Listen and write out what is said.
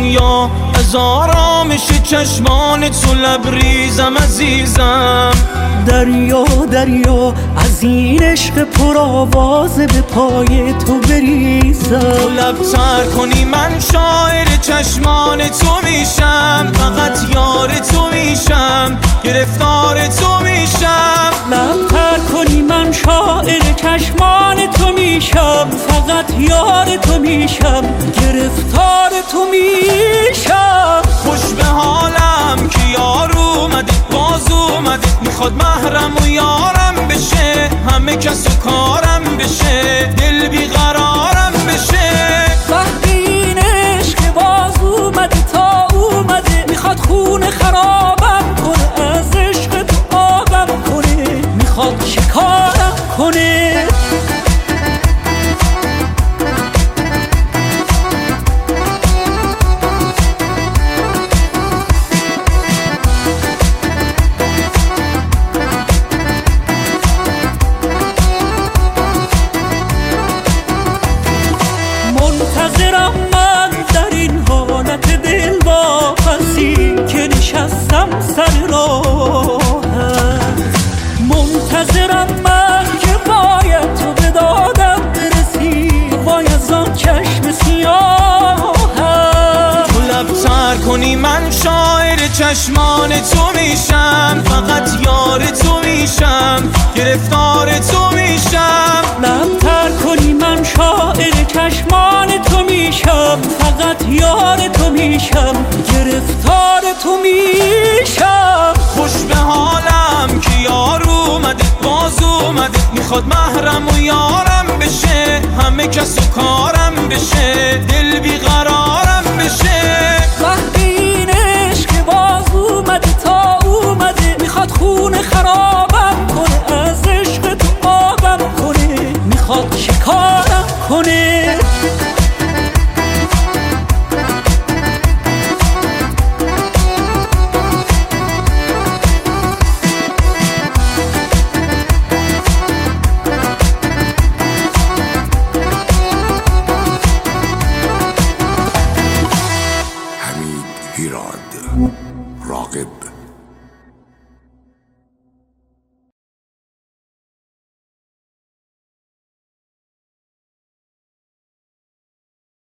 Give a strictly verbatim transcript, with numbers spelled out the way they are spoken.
دنیا از آرامش چشمان تو لبریزم عزیزم. دریا دریا از این عشق پرآواز به پای تو بریزم. تو لب تر کنی من شاعر چشمان تو میشم، فقط یار تو میشم، گرفتار تو میشم. لب تر کنی من شاعر چشمان تو میشم، فقط یار تو میشم، گرفتار تو میشم. خوش به حالم که یار اومده باز اومده، میخواد محرم و یارم بشه، همه کس و کارم بشه، دل بیقرارم بشه. وقتی این عشق باز اومده تا اومده، میخواد خون خرابم کنه، از عشق تو آبم کنه، میخواد شکارم کنه. منتظرم من در این حالت دل واپسی که نشستم سر راهت. منتظرم من که باید تو به دادم برسی، وای از آن چشم سیاهت. تو لب تر کنی من شاعر چشمان تو میشم، فقط یار تو میشم، گرفتار تو میشم. لب تر کنی من شاعر چشمان تو میشم، فقط یار تو میشم، گرفتار تو میشم. خوش به حالم که یار اومده باز اومده، میخواد محرم و یارم بشه، همه کس و کارم بشه، دل بیقرارم بشه. وقتی این عشق باز اومده تا اومده، میخواد خون خرابم کنه، از عشق تو آبم کنه، میخواد شکارم کنه. حمید هیراد راغب